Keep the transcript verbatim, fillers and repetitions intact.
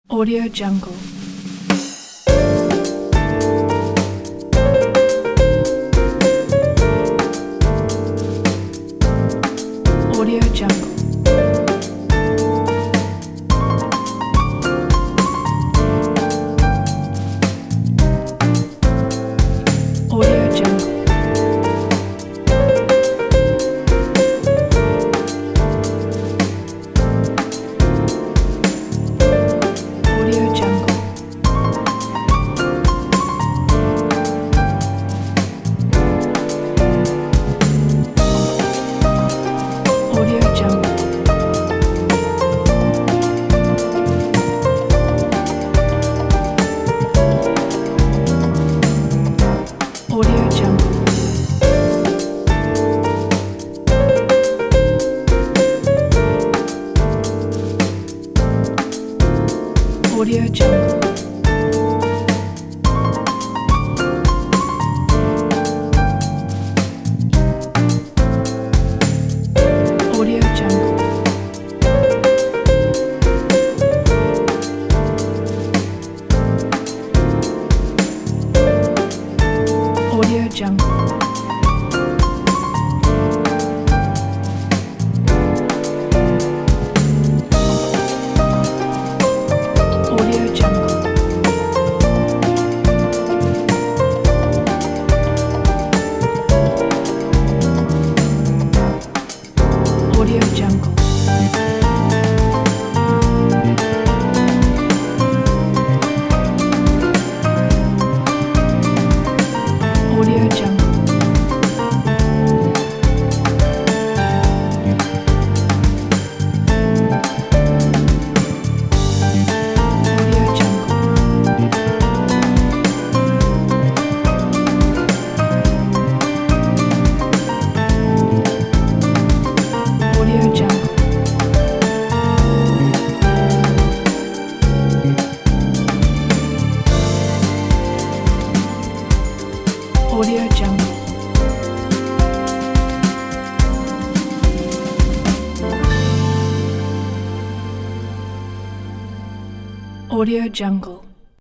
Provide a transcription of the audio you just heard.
Audio Jungle. Audio Jungle. Audio Jungle. Audio Jungle. Audio Jungle. Audio Jungle. Audio Jungle. Audio Jungle. Audio Jungle. Audio Jungle. Audio Jungle. Audio Jungle. Audio Jungle. Audio Jungle. Audio Jungle. Audio Jungle.